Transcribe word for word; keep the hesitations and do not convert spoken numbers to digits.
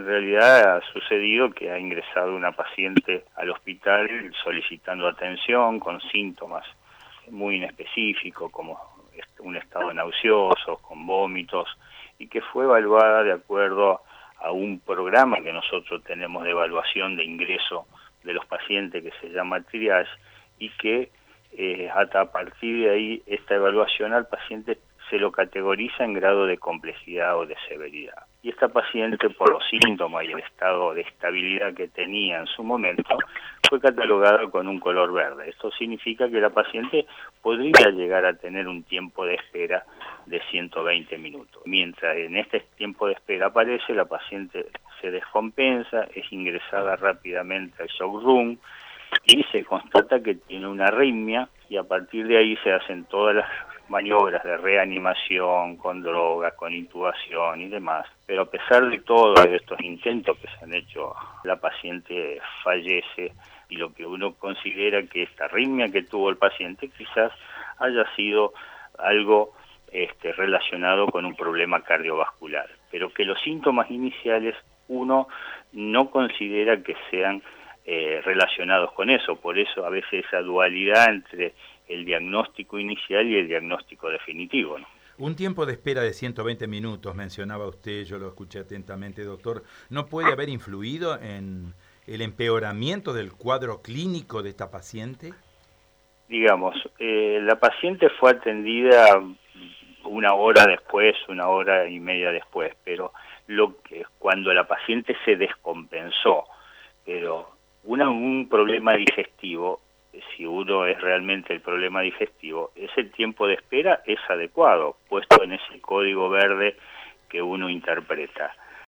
en realidad ha sucedido que ha ingresado una paciente al hospital solicitando atención con síntomas muy inespecíficos como un estado nauseoso, con vómitos, y que fue evaluada de acuerdo a un programa que nosotros tenemos de evaluación de ingreso de los pacientes que se llama triage, y que eh, hasta a partir de ahí esta evaluación al paciente se lo categoriza en grado de complejidad o de severidad. Y esta paciente, por los síntomas y el estado de estabilidad que tenía en su momento, fue catalogada con un color verde. Esto significa que la paciente podría llegar a tener un tiempo de espera de ciento veinte minutos. Mientras en este tiempo de espera aparece, la paciente se descompensa, es ingresada rápidamente al shock room y se constata que tiene una arritmia, y a partir de ahí se hacen todas las maniobras de reanimación con drogas, con intubación y demás. Pero a pesar de todos estos intentos que se han hecho, la paciente fallece, y lo que uno considera que esta arritmia que tuvo el paciente quizás haya sido algo este, relacionado con un problema cardiovascular, pero que los síntomas iniciales uno no considera que sean eh, relacionados con eso. Por eso a veces esa dualidad entre el diagnóstico inicial y el diagnóstico definitivo, ¿no? Un tiempo de espera de ciento veinte minutos, mencionaba usted, yo lo escuché atentamente, doctor. ¿No puede haber influido en el empeoramiento del cuadro clínico de esta paciente? Digamos, eh, la paciente fue atendida una hora después, una hora y media después, pero lo que cuando la paciente se descompensó, pero una, un problema digestivo, si uno es realmente el problema digestivo, ese tiempo de espera es adecuado, puesto en ese código verde que uno interpreta.